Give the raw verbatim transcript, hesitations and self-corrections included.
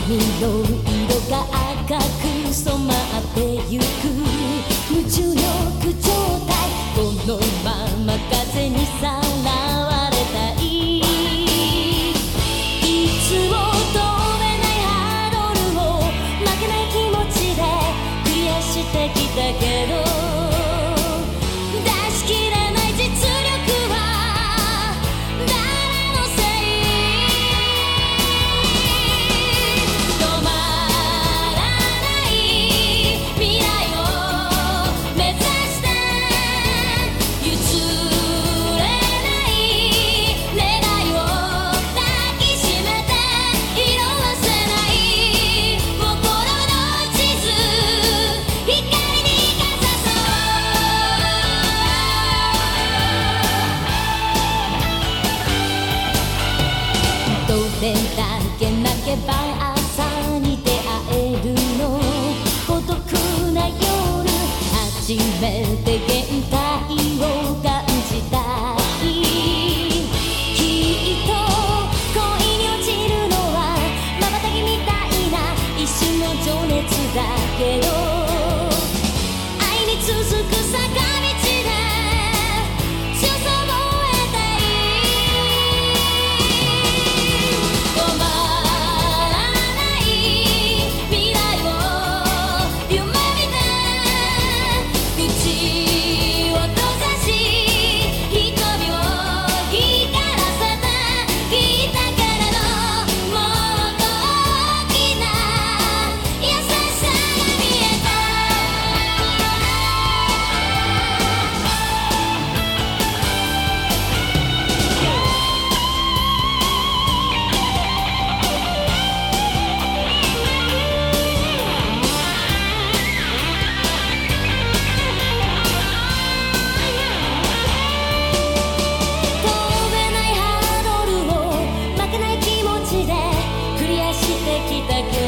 髪の色が赤く染まってゆく無重力状態このまま風にさらわれたいいつも飛べないハードルを負けない気持ちでクリアしてきたけど出し切れない実力は誰のせい止まらない未来を目指して譲れない願いを抱きしめて色あせない心の地図光にかざそうどれだけ泣けば朝に出会えるの孤独な夜初めて限界を感じた日きっと恋に落ちるのは瞬きみたいな一瞬の情熱だけど愛に続く坂道で強さを得たい止まらない未来を夢見て口を閉ざし瞳を光らせてきたけれどもっと大きな優しさが見えた飛べないハードルを負けない気持ちでクリアしてきたけ